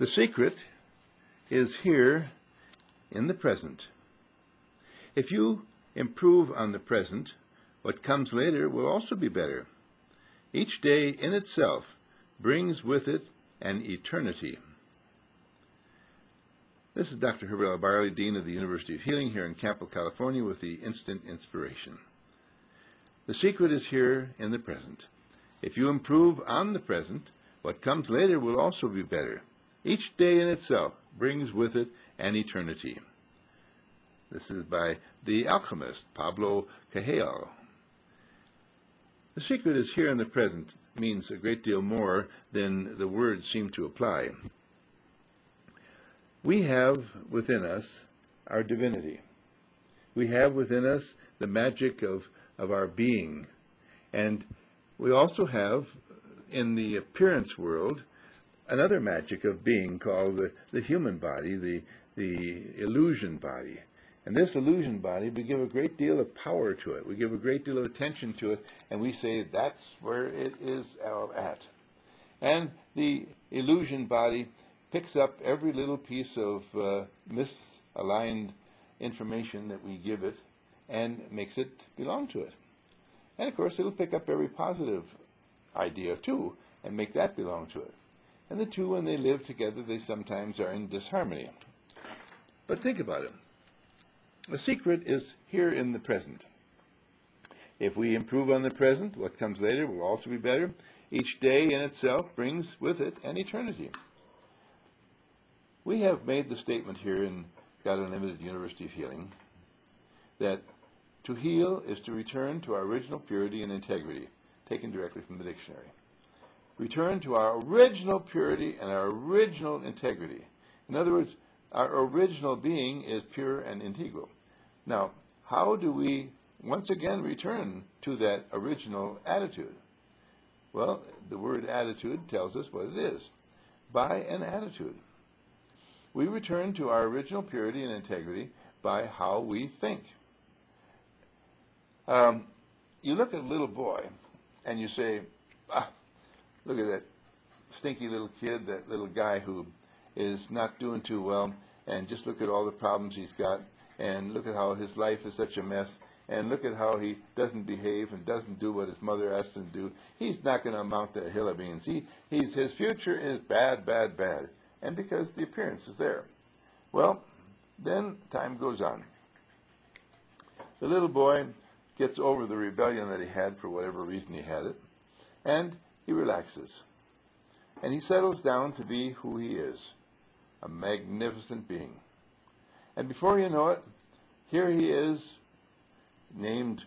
The secret is here in the present. If you improve on the present, what comes later will also be better. Each day in itself brings with it an eternity. This is Dr. Herbert L. Barley, Dean of the University of Healing here in Campo, California, with the Instant Inspiration. The secret is here in the present. If you improve on the present, what comes later will also be better. Each day in itself brings with it an eternity. This is by the alchemist, Pablo Coelho. The secret is here in the present means a great deal more than the words seem to apply. We have within us our divinity. We have within us the magic of our being. And we also have, in the appearance world, another magic of being called the human body, the illusion body. And this illusion body, we give a great deal of power to it. We give a great deal of attention to it, and we say that's where it is at. And the illusion body picks up every little piece of misaligned information that we give it and makes it belong to it. And of course, it'll pick up every positive idea too and make that belong to it. And the two, when they live together, they sometimes are in disharmony. But think about it. The secret is here in the present. If we improve on the present, what comes later will also be better. Each day in itself brings with it an eternity. We have made the statement here in God Unlimited University of Healing that to heal is to return to our original purity and integrity, taken directly from the dictionary. Return to our original purity and our original integrity. In other words, our original being is pure and integral. Now, how do we once again return to that original attitude? Well, the word attitude tells us what it is. By an attitude. We return to our original purity and integrity by how we think. You look at a little boy and you say, look at that stinky little kid, that little guy who is not doing too well, and just look at all the problems he's got, and look at how his life is such a mess, and look at how he doesn't behave and doesn't do what his mother asked him to do. He's not going to amount to a hill of beans. His future is bad, bad, bad. And because the appearance is there. Well, then time goes on. The little boy gets over the rebellion that he had for whatever reason he had it, and he relaxes. And he settles down to be who he is, a magnificent being. And before you know it, here he is, named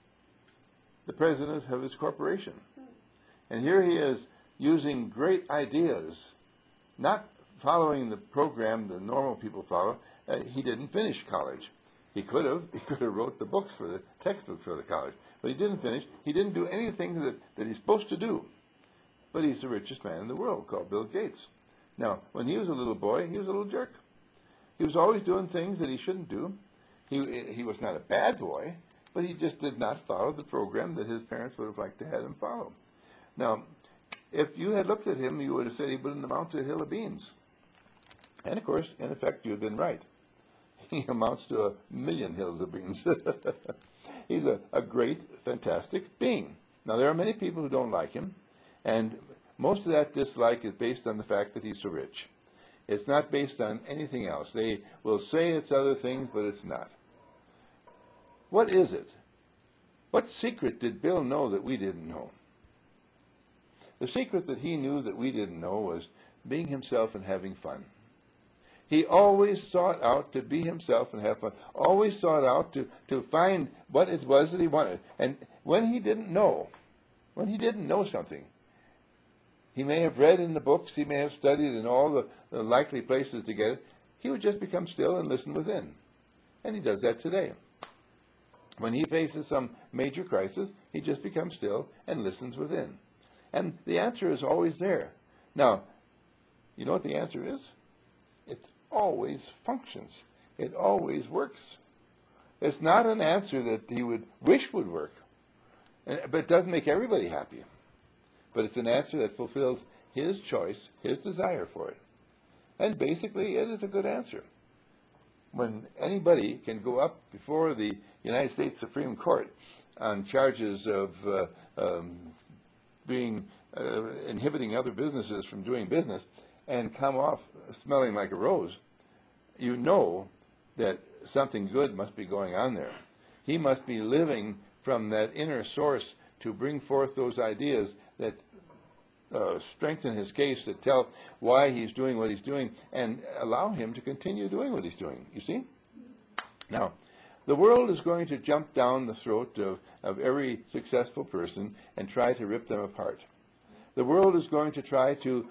the president of his corporation. And here he is using great ideas, not following the program the normal people follow. He didn't finish college. He could have wrote the books for the textbooks for the college, but he didn't finish. He didn't do anything that he's supposed to do. But he's the richest man in the world, called Bill Gates. Now, when he was a little boy, he was a little jerk. He was always doing things that he shouldn't do. He was not a bad boy, but he just did not follow the program that his parents would have liked to have him follow. Now, if you had looked at him, you would have said he wouldn't amount to a hill of beans. And of course, in effect, you had been right. He amounts to 1,000,000 hills of beans. He's a great, fantastic being. Now, there are many people who don't like him, and most of that dislike is based on the fact that he's so rich. It's not based on anything else. They will say it's other things, but it's not. What is it? What secret did Bill know that we didn't know? The secret that he knew that we didn't know was being himself and having fun. He always sought out to be himself and have fun, always sought out to find what it was that he wanted. And when he didn't know something, he may have read in the books, he may have studied in all the likely places to get it, he would just become still and listen within. And he does that today. When he faces some major crisis, he just becomes still and listens within. And the answer is always there. Now, you know what the answer is? It always functions. It always works. It's not an answer that he would wish would work, but it doesn't make everybody happy. But it's an answer that fulfills his choice, his desire for it. And basically, it is a good answer. When anybody can go up before the United States Supreme Court on charges of inhibiting other businesses from doing business and come off smelling like a rose, you know that something good must be going on there. He must be living from that inner source to bring forth those ideas that strengthen his case, that tell why he's doing what he's doing, and allow him to continue doing what he's doing. You see? Now, the world is going to jump down the throat of every successful person and try to rip them apart. The world is going to try to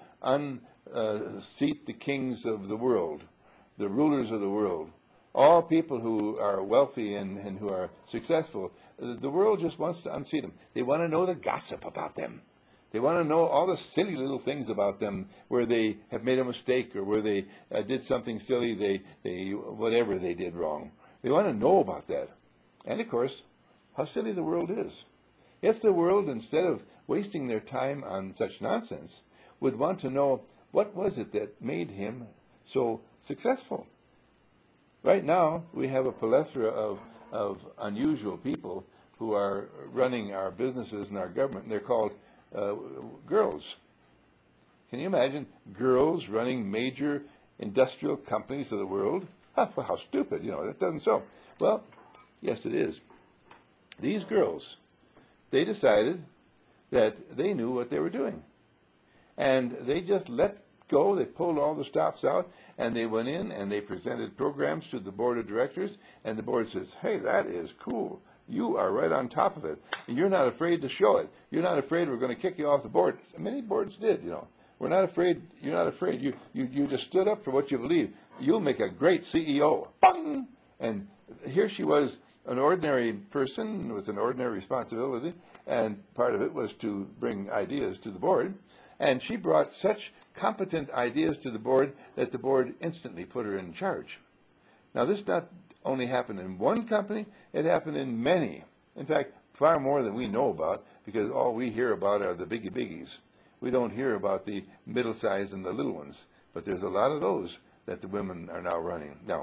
unseat the kings of the world, the rulers of the world. All people who are wealthy and who are successful, the world just wants to unseat them. They want to know the gossip about them. They want to know all the silly little things about them, where they have made a mistake or where they did something silly, they whatever they did wrong. They want to know about that. And of course, how silly the world is. If the world, instead of wasting their time on such nonsense, would want to know what was it that made him so successful. Right now, we have a plethora of unusual people who are running our businesses and our government. They're called girls. Can you imagine girls running major industrial companies of the world? Well, how stupid, that doesn't so. Well, yes, it is. These girls, they decided that they knew what they were doing. And they just let go, they pulled all the stops out, and they went in and they presented programs to the board of directors, and the board says, hey, that is cool. You are right on top of it. And you're not afraid to show it. You're not afraid we're going to kick you off the board. Many boards did, We're not afraid. You're not afraid. You just stood up for what you believe. You'll make a great CEO. Bang! And here she was, an ordinary person with an ordinary responsibility, and part of it was to bring ideas to the board. And she brought such competent ideas to the board that the board instantly put her in charge. Now, this not only happened in one company, it happened in many. In fact, far more than we know about, because all we hear about are the biggies. We don't hear about the middle-sized and the little ones, but there's a lot of those that the women are now running. Now,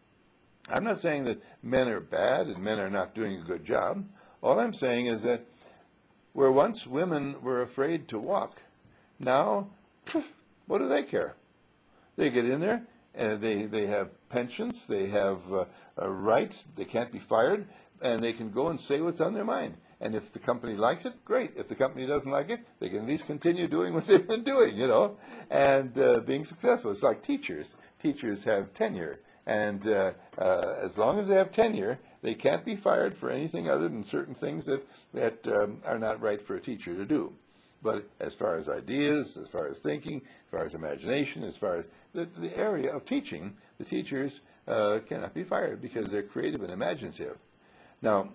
I'm not saying that men are bad and men are not doing a good job. All I'm saying is that where once women were afraid to walk, now, what do they care? They get in there, and they have pensions, they have rights, they can't be fired, and they can go and say what's on their mind. And if the company likes it, great. If the company doesn't like it, they can at least continue doing what they've been doing, and being successful. It's like teachers. Teachers have tenure, and as long as they have tenure, they can't be fired for anything other than certain things that are not right for a teacher to do. But as far as ideas, as far as thinking, as far as imagination, as far as the area of teaching, the teachers cannot be fired because they're creative and imaginative. Now,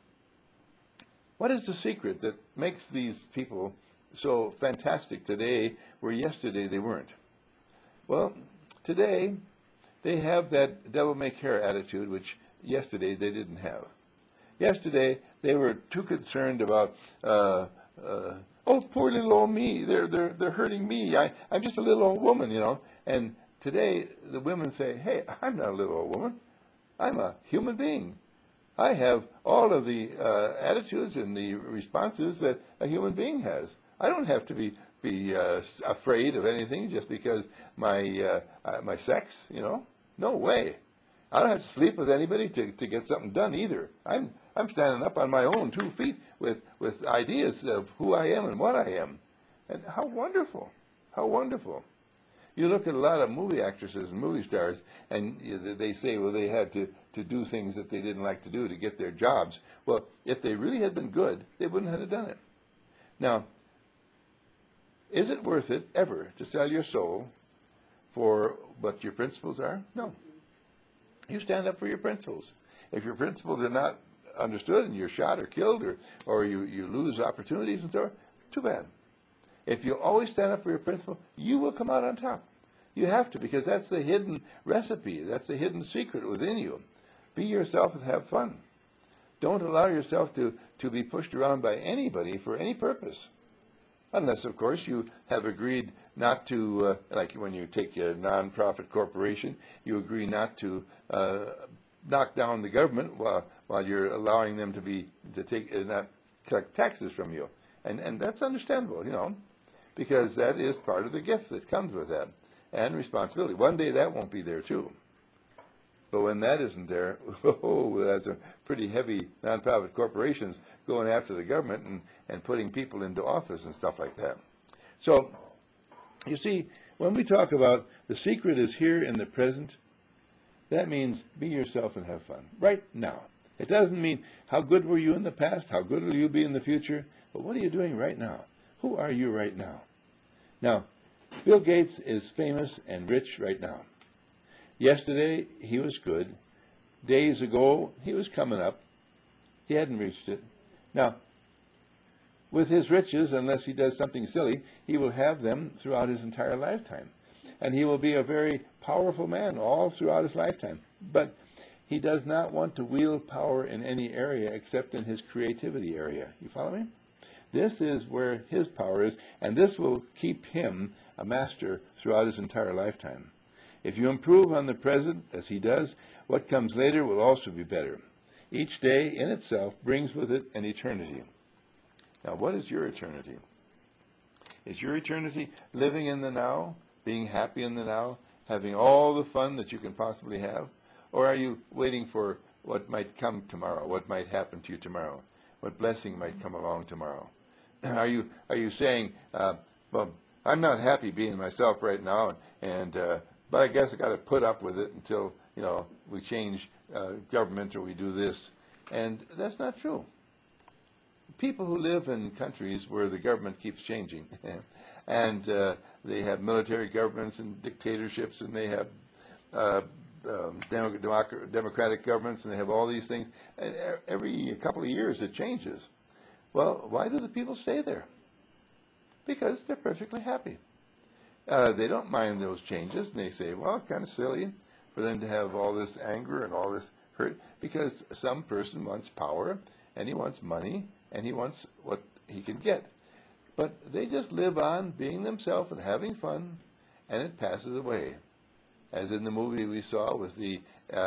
what is the secret that makes these people so fantastic today where yesterday they weren't? Well, today they have that devil-may-care attitude which yesterday they didn't have. Yesterday they were too concerned about oh, poor little old me, they're hurting me, I'm just a little old woman, And today the women say, hey, I'm not a little old woman, I'm a human being. I have all of the attitudes and the responses that a human being has. I don't have to be afraid of anything just because my sex, No way. I don't have to sleep with anybody to get something done either. I'm standing up on my own 2 feet with ideas of who I am and what I am. And how wonderful. How wonderful. You look at a lot of movie actresses and movie stars, and they say, well, they had to do things that they didn't like to do to get their jobs. Well, if they really had been good, they wouldn't have done it. Now, is it worth it ever to sell your soul for what your principles are? No. You stand up for your principles. If your principles are not understood and you're shot or killed or you lose opportunities and so on, too bad. If you always stand up for your principle, you will come out on top. You have to, because that's the hidden recipe. That's the hidden secret within you. Be yourself and have fun. Don't allow yourself to be pushed around by anybody for any purpose. Unless, of course, you have agreed not to, like when you take a nonprofit corporation, you agree not to knock down the government while you're allowing them to take not collect taxes from you, and that's understandable, because that is part of the gift that comes with that, and responsibility. One day that won't be there too. But when that isn't there, oh, that's a pretty heavy nonprofit corporations going after the government and putting people into office and stuff like that. So, you see, when we talk about the secret is here in the present, that means be yourself and have fun right now. It doesn't mean how good were you in the past, how good will you be in the future, but what are you doing right now? Who are you right now? Now, Bill Gates is famous and rich right now. Yesterday, he was good. Days ago, he was coming up. He hadn't reached it. Now, with his riches, unless he does something silly, he will have them throughout his entire lifetime. And he will be a very powerful man all throughout his lifetime. But he does not want to wield power in any area except in his creativity area. You follow me? This is where his power is, and this will keep him a master throughout his entire lifetime. If you improve on the present, as he does, what comes later will also be better. Each day in itself brings with it an eternity. Now, what is your eternity? Is your eternity living in the now, being happy in the now, having all the fun that you can possibly have? Or are you waiting for what might come tomorrow, what might happen to you tomorrow, what blessing might come along tomorrow? Are you saying, well, I'm not happy being myself right now, but I guess I got to put up with it until we change government or we do this, and that's not true. People who live in countries where the government keeps changing, and they have military governments and dictatorships, and they have democratic governments, and they have all these things. And every couple of years it changes. Well, why do the people stay there? Because they're perfectly happy. They don't mind those changes, and they say, well, it's kind of silly for them to have all this anger and all this hurt, because some person wants power, and he wants money, and he wants what he can get. But they just live on being themselves and having fun, and it passes away. As in the movie we saw with the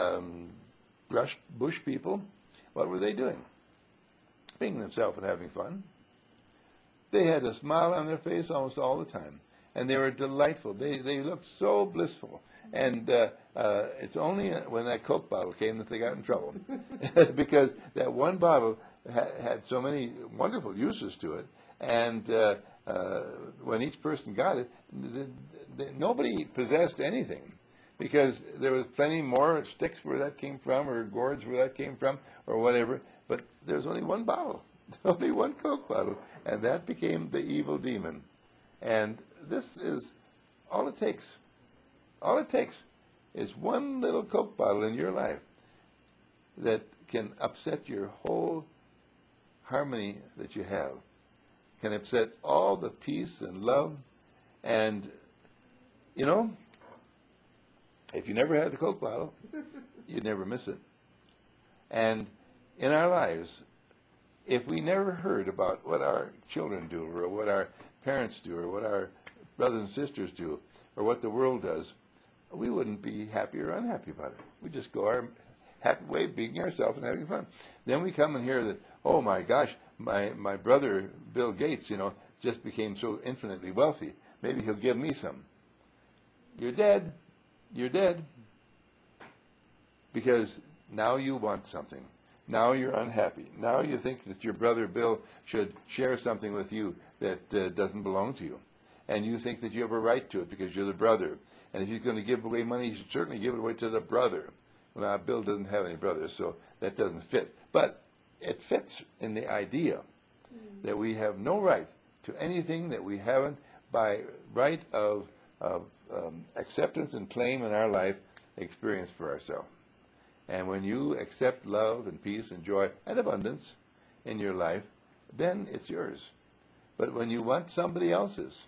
Bush people, what were they doing? Being themselves and having fun. They had a smile on their face almost all the time. And they were delightful. They looked so blissful. And it's only when that Coke bottle came that they got in trouble. Because that one bottle had so many wonderful uses to it. And when each person got it, nobody possessed anything. Because there was plenty more sticks where that came from, or gourds where that came from, or whatever. But there was only one bottle, only one Coke bottle. And that became the evil demon. And this is all it takes. All it takes is one little Coke bottle in your life that can upset your whole harmony that you have, can upset all the peace and love. And, if you never had the Coke bottle, you'd never miss it. And in our lives, if we never heard about what our children do, or what our parents do, or what our brothers and sisters do, or what the world does, we wouldn't be happy or unhappy about it. We just go our happy way, being ourselves and having fun. Then we come and hear that, oh my gosh, my brother Bill Gates, just became so infinitely wealthy. Maybe he'll give me some. You're dead. You're dead. Because now you want something. Now you're unhappy. Now you think that your brother Bill should share something with you that doesn't belong to you. And you think that you have a right to it because you're the brother. And if he's going to give away money, he should certainly give it away to the brother. Well, Bill doesn't have any brothers, so that doesn't fit. But it fits in the idea that we have no right to anything that we haven't, by right of acceptance and claim in our life, experienced for ourselves. And when you accept love and peace and joy and abundance in your life, then it's yours. But when you want somebody else's,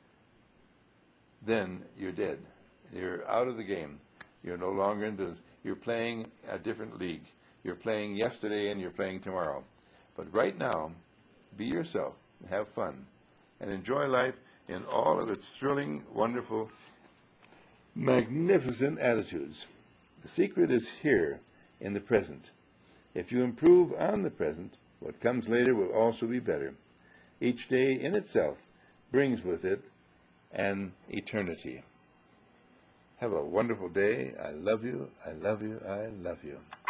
then you're dead. You're out of the game. You're no longer into this. You're playing a different league. You're playing yesterday and you're playing tomorrow. But right now, be yourself and have fun. and enjoy life in all of its thrilling, wonderful, magnificent attitudes. The secret is here in the present. If you improve on the present, what comes later will also be better. Each day in itself brings with it an eternity. Have a wonderful day. I love you. I love you. I love you.